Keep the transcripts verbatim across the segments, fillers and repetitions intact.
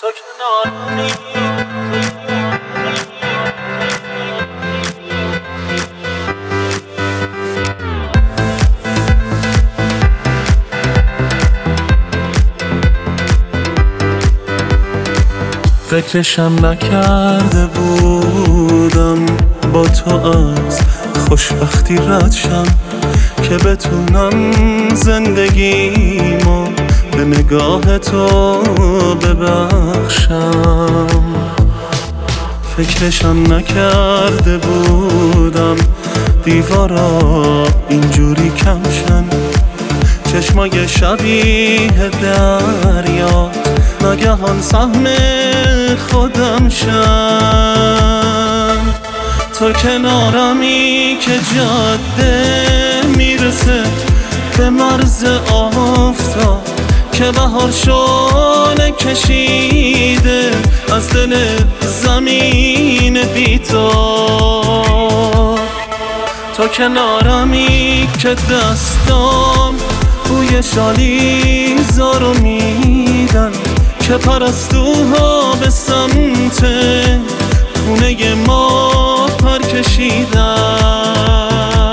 تو کناری فکرشم نکرده بودم با تو از خوشبختی رد شم که بتونم زندگیمو به نگاه تو ببخشم. فکرشم نکرده بودم دیوارا اینجوری کمشن، چشمای شبیه دریا ناگهان سهم خودم شن. تو کنارمی که جاده میرسه به مرز آفتاب که بهار شونه کشیده از دل زمین بی تو. تو کنارمی که دستام بوی شالیزارو میدن که پرستوها به سمت خونه ما پر کشیدن.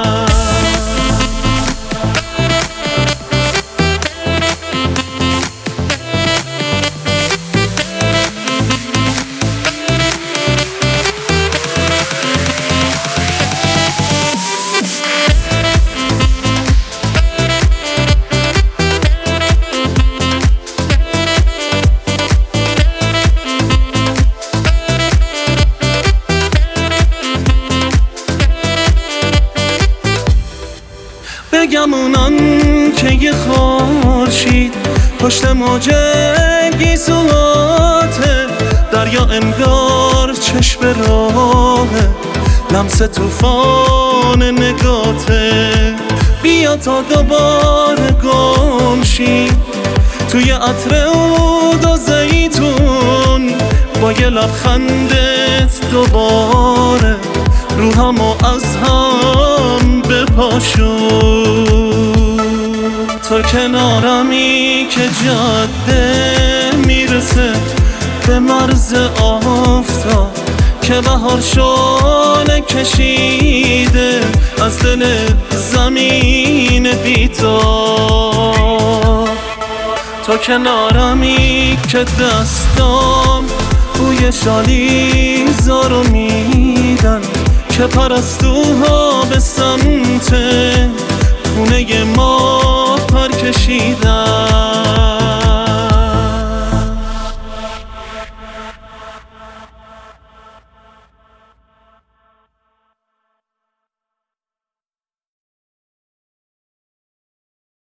بگمونن که یه خورشید پشت موج گیسواته، دریا انگار چشم راهه لمس توفان نگاته. بیا تا دوباره گم شی توی عطر عود و زیتون، با یه لبخندت دوباره روحمو از هم بپاشون. تو کنارمی که جاده میرسه به مرز آفتاب که بهار شونه کشیده از دل زمین بی تو. تو کنارمی که دستام بوی شالیزارو میدن که پرستوها به سمت خونه ما پر کشیدن.